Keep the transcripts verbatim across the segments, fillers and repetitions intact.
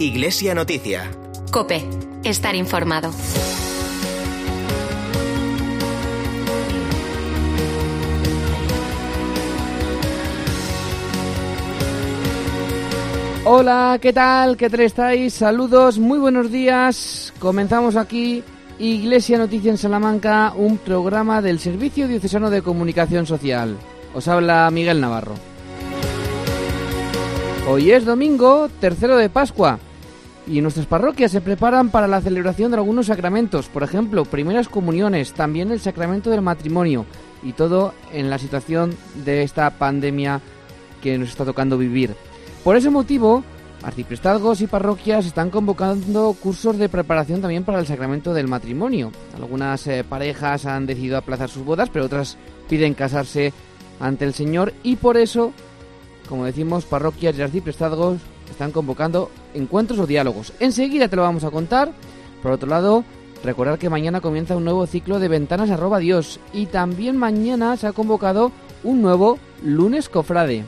Iglesia Noticia. COPE. Estar informado. Hola, ¿qué tal? ¿Qué tal estáis? Saludos, muy buenos días. Comenzamos aquí Iglesia Noticia en Salamanca, un programa del Servicio Diocesano de Comunicación Social. Os habla Miguel Navarro. Hoy es domingo, tercero de Pascua, y en nuestras parroquias se preparan para la celebración de algunos sacramentos, por ejemplo, primeras comuniones, también el sacramento del matrimonio, y todo en la situación de esta pandemia que nos está tocando vivir. Por ese motivo, arciprestazgos y parroquias están convocando cursos de preparación también para el sacramento del matrimonio. Algunas eh, parejas han decidido aplazar sus bodas, pero otras piden casarse ante el Señor, y por eso, como decimos, parroquias y arciprestazgos están convocando encuentros o diálogos. Enseguida te lo vamos a contar. Por otro lado, recordar que mañana comienza un nuevo ciclo de Ventanas arroba Dios, y también mañana se ha convocado un nuevo lunes cofrade.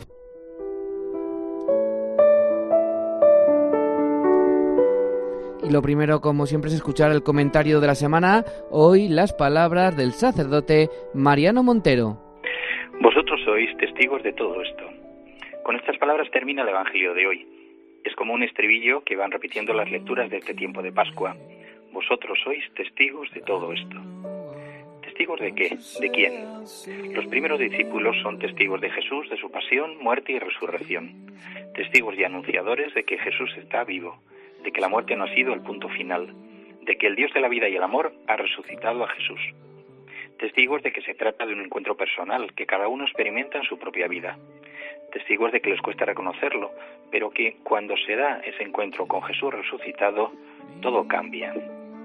Y lo primero, como siempre, es escuchar el comentario de la semana. Hoy las palabras del sacerdote Mariano Montero. Vosotros sois testigos de todo esto. Con estas palabras termina el Evangelio de hoy. Es como un estribillo que van repitiendo las lecturas de este tiempo de Pascua. Vosotros sois testigos de todo esto. ¿Testigos de qué? ¿De quién? Los primeros discípulos son testigos de Jesús, de su pasión, muerte y resurrección. Testigos y anunciadores de que Jesús está vivo, de que la muerte no ha sido el punto final, de que el Dios de la vida y el amor ha resucitado a Jesús. Testigos de que se trata de un encuentro personal que cada uno experimenta en su propia vida. Testigos de que les cuesta reconocerlo, pero que cuando se da ese encuentro con Jesús resucitado, todo cambia.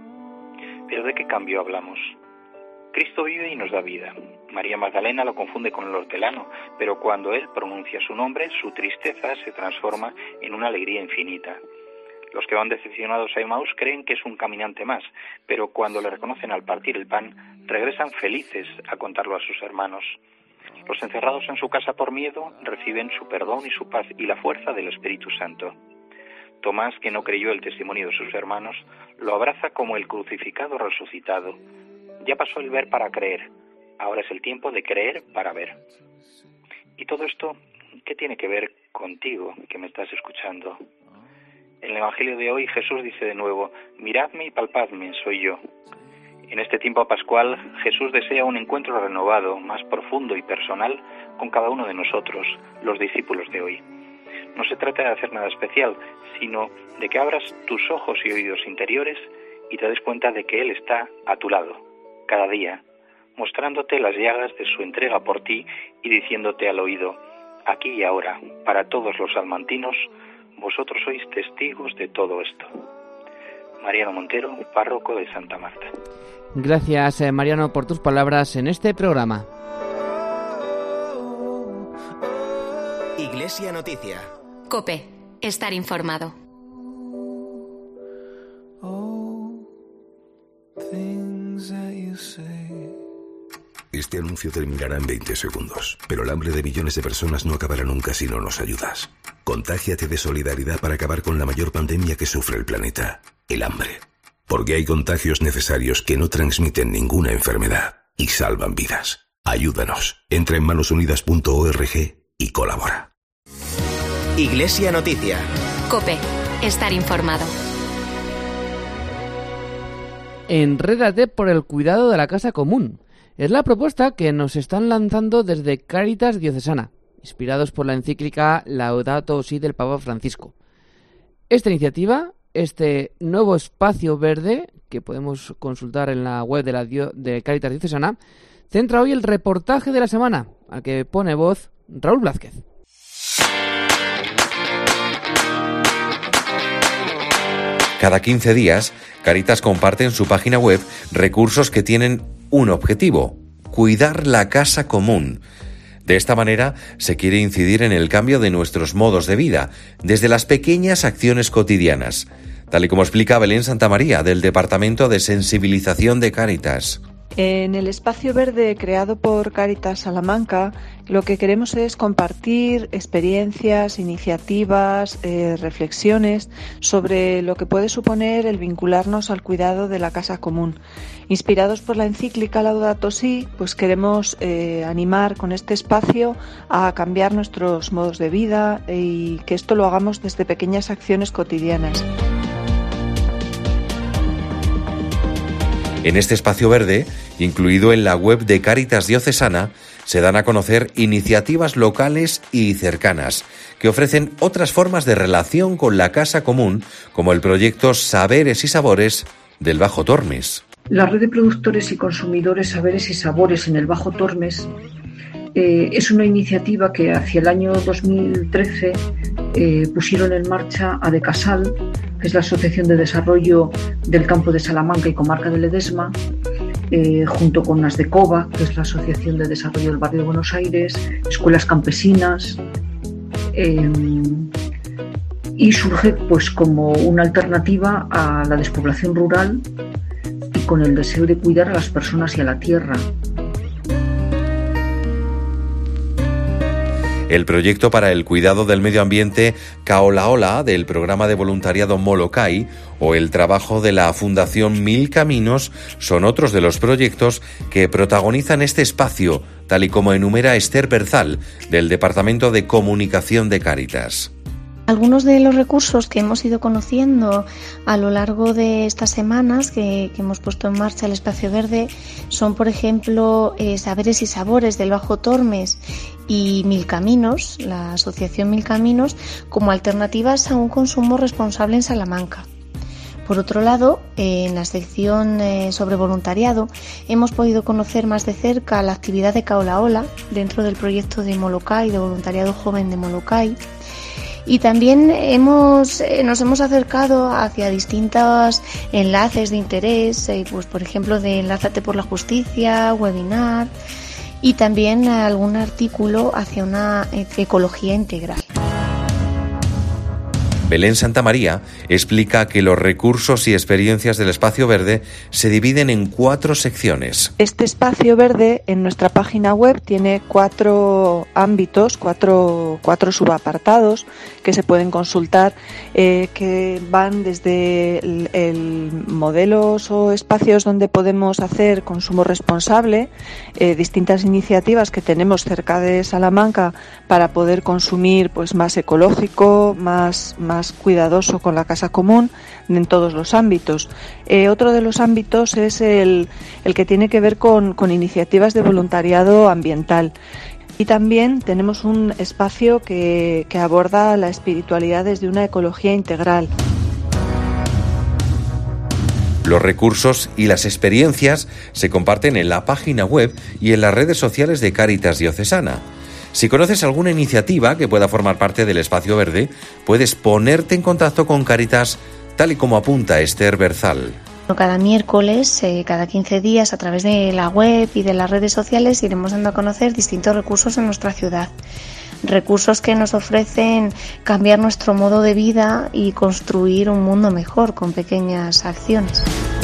¿Pero de qué cambio hablamos? Cristo vive y nos da vida. María Magdalena lo confunde con el hortelano, pero cuando él pronuncia su nombre, su tristeza se transforma en una alegría infinita. Los que van decepcionados a Emaús creen que es un caminante más, pero cuando le reconocen al partir el pan, regresan felices a contarlo a sus hermanos. Los encerrados en su casa por miedo reciben su perdón y su paz y la fuerza del Espíritu Santo. Tomás, que no creyó el testimonio de sus hermanos, lo abraza como el crucificado resucitado. Ya pasó el ver para creer, ahora es el tiempo de creer para ver. ¿Y todo esto qué tiene que ver contigo, que me estás escuchando? En el Evangelio de hoy Jesús dice de nuevo: miradme y palpadme, soy yo. En este tiempo pascual Jesús desea un encuentro renovado, más profundo y personal con cada uno de nosotros, los discípulos de hoy. No se trata de hacer nada especial, sino de que abras tus ojos y oídos interiores y te des cuenta de que Él está a tu lado, cada día, mostrándote las llagas de su entrega por ti y diciéndote al oído: aquí y ahora, para todos los salmantinos, vosotros sois testigos de todo esto. Mariano Montero, párroco de Santa Marta. Gracias, eh, Mariano, por tus palabras en este programa. Iglesia Noticia. COPE. Estar informado. Este anuncio terminará en veinte segundos, pero el hambre de millones de personas no acabará nunca si no nos ayudas. Contágiate de solidaridad para acabar con la mayor pandemia que sufre el planeta, el hambre. Porque hay contagios necesarios que no transmiten ninguna enfermedad y salvan vidas. Ayúdanos. Entra en manos unidas punto org y colabora. Iglesia Noticia. COPE. Estar informado. Enrédate por el cuidado de la casa común. Es la propuesta que nos están lanzando desde Cáritas Diocesana, inspirados por la encíclica Laudato Si del Papa Francisco. Esta iniciativa, este nuevo espacio verde, que podemos consultar en la web de, la Dio- de Cáritas Diocesana, centra hoy el reportaje de la semana, al que pone voz Raúl Blázquez. Cada quince días, Cáritas comparte en su página web recursos que tienen un objetivo: cuidar la casa común. De esta manera, se quiere incidir en el cambio de nuestros modos de vida, desde las pequeñas acciones cotidianas, tal y como explica Belén Santamaría, del Departamento de Sensibilización de Cáritas. En el espacio verde creado por Cáritas Salamanca, lo que queremos es compartir experiencias, iniciativas, eh, reflexiones sobre lo que puede suponer el vincularnos al cuidado de la casa común. Inspirados por la encíclica Laudato Si, pues queremos eh, animar con este espacio a cambiar nuestros modos de vida y que esto lo hagamos desde pequeñas acciones cotidianas. En este espacio verde, incluido en la web de Cáritas Diocesana, se dan a conocer iniciativas locales y cercanas que ofrecen otras formas de relación con la casa común, como el proyecto Saberes y Sabores del Bajo Tormes. La red de productores y consumidores Saberes y Sabores en el Bajo Tormes eh, es una iniciativa que hacia el año dos mil trece eh, pusieron en marcha a Decasal, que es la Asociación de Desarrollo del Campo de Salamanca y Comarca de Ledesma, eh, junto con Asdecova, que es la Asociación de Desarrollo del Barrio de Buenos Aires, escuelas campesinas, eh, y surge pues como una alternativa a la despoblación rural y con el deseo de cuidar a las personas y a la tierra. El proyecto para el cuidado del medio ambiente Caolaola del programa de voluntariado Molokai o el trabajo de la Fundación Mil Caminos son otros de los proyectos que protagonizan este espacio, tal y como enumera Esther Berzal del Departamento de Comunicación de Cáritas. Algunos de los recursos que hemos ido conociendo a lo largo de estas semanas que, que hemos puesto en marcha el Espacio Verde son, por ejemplo, eh, Saberes y Sabores del Bajo Tormes y Mil Caminos, la Asociación Mil Caminos, como alternativas a un consumo responsable en Salamanca. Por otro lado, eh, en la sección eh, sobre voluntariado hemos podido conocer más de cerca la actividad de Caolaola dentro del proyecto de Molokai, de voluntariado joven de Molokai. Y también hemos, eh, nos hemos acercado hacia distintos enlaces de interés, eh, pues por ejemplo de Enlázate por la Justicia, webinar y también algún artículo hacia una ecología integral. Belén Santamaría explica que los recursos y experiencias del Espacio Verde se dividen en cuatro secciones. Este Espacio Verde en nuestra página web tiene cuatro ámbitos, cuatro, cuatro subapartados que se pueden consultar, eh, que van desde el, el modelos o espacios donde podemos hacer consumo responsable, eh, distintas iniciativas que tenemos cerca de Salamanca para poder consumir pues más ecológico, más, más más cuidadoso con la casa común en todos los ámbitos. Eh, otro de los ámbitos es el, el que tiene que ver con, con iniciativas de voluntariado ambiental. Y también tenemos un espacio que, que aborda la espiritualidad desde una ecología integral. Los recursos y las experiencias se comparten en la página web y en las redes sociales de Cáritas Diocesana. Si conoces alguna iniciativa que pueda formar parte del Espacio Verde, puedes ponerte en contacto con Cáritas, tal y como apunta Esther Berzal. Cada miércoles, eh, cada quince días, a través de la web y de las redes sociales, iremos dando a conocer distintos recursos en nuestra ciudad. Recursos que nos ofrecen cambiar nuestro modo de vida y construir un mundo mejor con pequeñas acciones.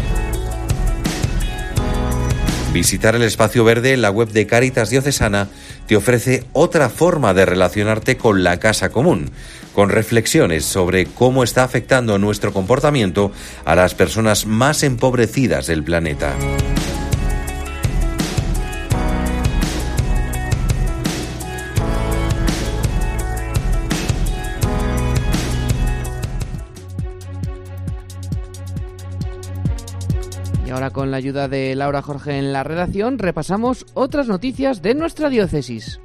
Visitar el Espacio Verde en la web de Cáritas Diocesana te ofrece otra forma de relacionarte con la casa común, con reflexiones sobre cómo está afectando nuestro comportamiento a las personas más empobrecidas del planeta. Ahora, con la ayuda de Laura Jorge en la redacción, repasamos otras noticias de nuestra diócesis.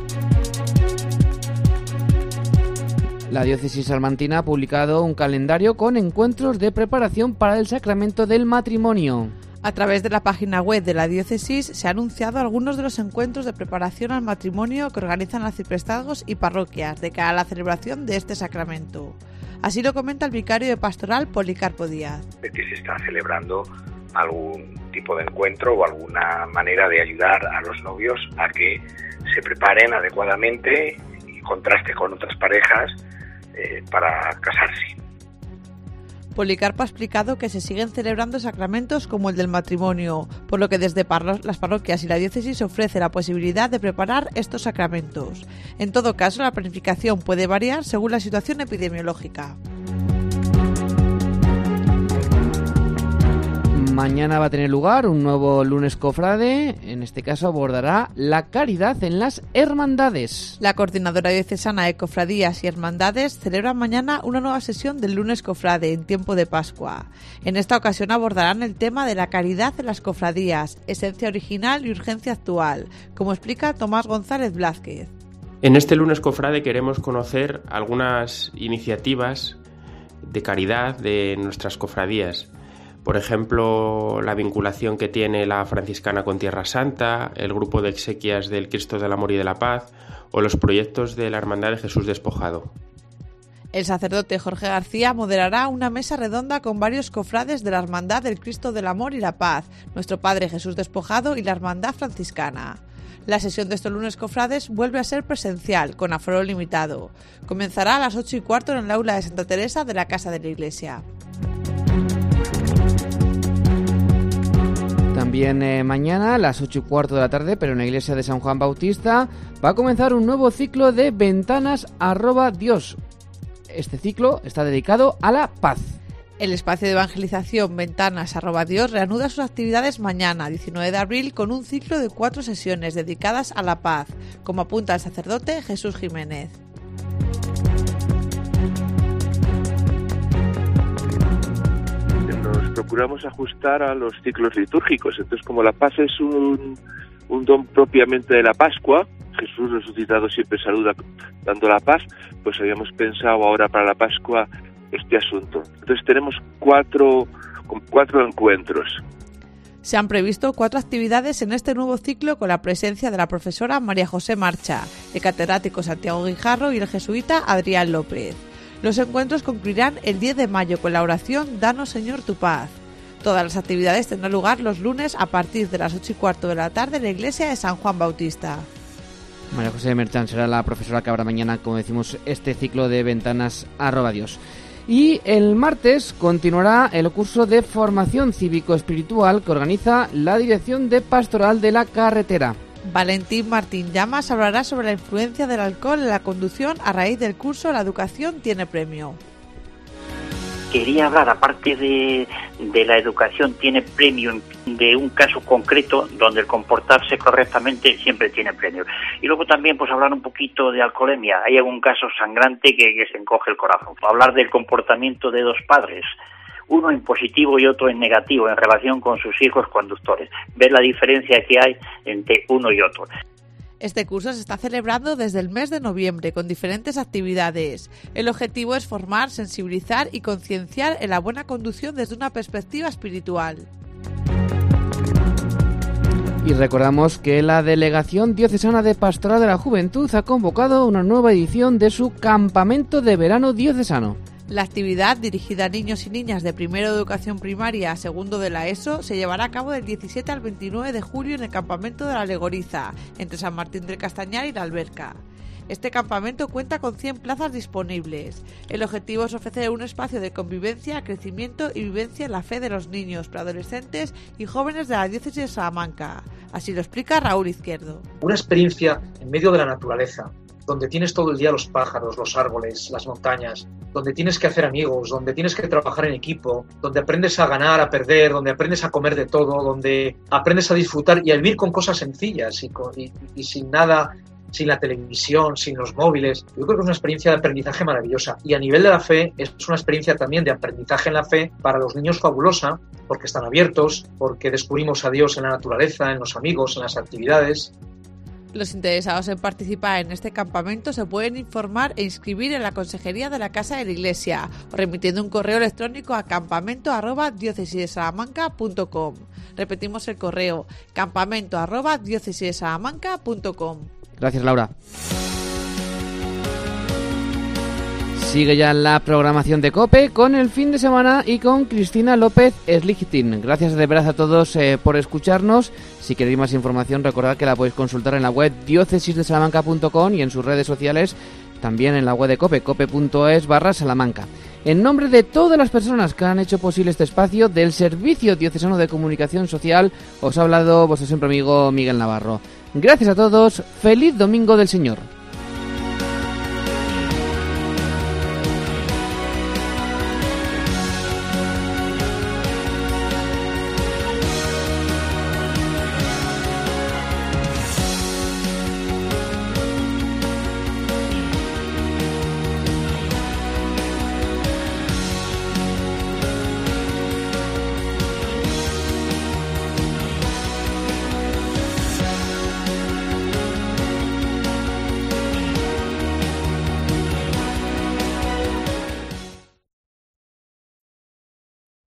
La diócesis salmantina ha publicado un calendario con encuentros de preparación para el sacramento del matrimonio. A través de la página web de la diócesis se han anunciado algunos de los encuentros de preparación al matrimonio que organizan arciprestazgos y parroquias de cara a la celebración de este sacramento. Así lo comenta el vicario de Pastoral, Policarpo Díaz. Que se está celebrando algún tipo de encuentro o alguna manera de ayudar a los novios a que se preparen adecuadamente y contraste con otras parejas eh, para casarse. Policarpo ha explicado que se siguen celebrando sacramentos como el del matrimonio, por lo que desde parro- las parroquias y la diócesis ofrece la posibilidad de preparar estos sacramentos. En todo caso, la planificación puede variar según la situación epidemiológica. Mañana va a tener lugar un nuevo lunes cofrade, en este caso abordará la caridad en las hermandades. La Coordinadora Diocesana de Cofradías y Hermandades celebra mañana una nueva sesión del lunes cofrade en tiempo de Pascua. En esta ocasión abordarán el tema de la caridad en las cofradías, esencia original y urgencia actual, como explica Tomás González Blázquez. En este lunes cofrade queremos conocer algunas iniciativas de caridad de nuestras cofradías. Por ejemplo, la vinculación que tiene la franciscana con Tierra Santa, el grupo de exequias del Cristo del Amor y de la Paz o los proyectos de la Hermandad de Jesús Despojado. El sacerdote Jorge García moderará una mesa redonda con varios cofrades de la Hermandad del Cristo del Amor y la Paz, Nuestro Padre Jesús Despojado y la Hermandad Franciscana. La sesión de estos lunes cofrades vuelve a ser presencial, con aforo limitado. Comenzará a las ocho y cuarto en el aula de Santa Teresa de la Casa de la Iglesia. También eh, mañana a las ocho y cuarto de la tarde, pero en la iglesia de San Juan Bautista, va a comenzar un nuevo ciclo de Ventanas arroba Dios. Este ciclo está dedicado a la paz. El espacio de evangelización Ventanas arroba Dios reanuda sus actividades mañana, diecinueve de abril, con un ciclo de cuatro sesiones dedicadas a la paz, como apunta el sacerdote Jesús Jiménez. Nos procuramos ajustar a los ciclos litúrgicos. Entonces, como la paz es un, un don propiamente de la Pascua, Jesús resucitado siempre saluda dando la paz, pues habíamos pensado ahora para la Pascua este asunto. Entonces tenemos cuatro, cuatro encuentros. Se han previsto cuatro actividades en este nuevo ciclo con la presencia de la profesora María José Marcha, el catedrático Santiago Guijarro y el jesuita Adrián López. Los encuentros concluirán el diez de mayo con la oración Danos Señor tu paz. Todas las actividades tendrán lugar los lunes a partir de las ocho y cuarto de la tarde en la iglesia de San Juan Bautista. María José Merchán será la profesora que habrá mañana, como decimos, este ciclo de Ventanas arroba Dios. Y el martes continuará el curso de formación cívico-espiritual que organiza la Dirección de Pastoral de la Carretera. Valentín Martín Llamas hablará sobre la influencia del alcohol en la conducción a raíz del curso La Educación tiene premio. Quería hablar, aparte de, de la educación tiene premio, de un caso concreto donde el comportarse correctamente siempre tiene premio. Y luego también pues hablar un poquito de alcoholemia. Hay algún caso sangrante que, que se encoge el corazón. Hablar del comportamiento de dos padres, uno en positivo y otro en negativo en relación con sus hijos conductores. Ver la diferencia que hay entre uno y otro. Este curso se está celebrando desde el mes de noviembre con diferentes actividades. El objetivo es formar, sensibilizar y concienciar en la buena conducción desde una perspectiva espiritual. Y recordamos que la Delegación Diocesana de Pastoral de la Juventud ha convocado una nueva edición de su Campamento de Verano Diocesano. La actividad, dirigida a niños y niñas de primero de educación primaria a segundo de la ESO, se llevará a cabo del diecisiete al veintinueve de julio en el campamento de la Alegoriza, entre San Martín del Castañar y la Alberca. Este campamento cuenta con cien plazas disponibles. El objetivo es ofrecer un espacio de convivencia, crecimiento y vivencia en la fe de los niños, preadolescentes y jóvenes de la diócesis de Salamanca. Así lo explica Raúl Izquierdo. Una experiencia en medio de la naturaleza, donde tienes todo el día los pájaros, los árboles, las montañas, donde tienes que hacer amigos, donde tienes que trabajar en equipo, donde aprendes a ganar, a perder, donde aprendes a comer de todo, donde aprendes a disfrutar y a vivir con cosas sencillas y, con, y, y sin nada, sin la televisión, sin los móviles. Yo creo que es una experiencia de aprendizaje maravillosa. Y a nivel de la fe, es una experiencia también de aprendizaje en la fe para los niños fabulosa, porque están abiertos, porque descubrimos a Dios en la naturaleza, en los amigos, en las actividades. Los interesados en participar en este campamento se pueden informar e inscribir en la Consejería de la Casa de la Iglesia o remitiendo un correo electrónico a campamento arroba diócesisdesalamanca punto com. Repetimos el correo, campamento arroba diócesisdesalamanca punto com. Gracias, Laura. Sigue ya la programación de COPE con el fin de semana y con Cristina López Slichting. Gracias de verdad a todos eh, por escucharnos. Si queréis más información, recordad que la podéis consultar en la web diócesisdesalamanca punto com y en sus redes sociales, también en la web de COPE, cope punto es barra Salamanca. En nombre de todas las personas que han hecho posible este espacio del Servicio Diocesano de Comunicación Social, os ha hablado vuestro siempre amigo Miguel Navarro. Gracias a todos, feliz Domingo del Señor.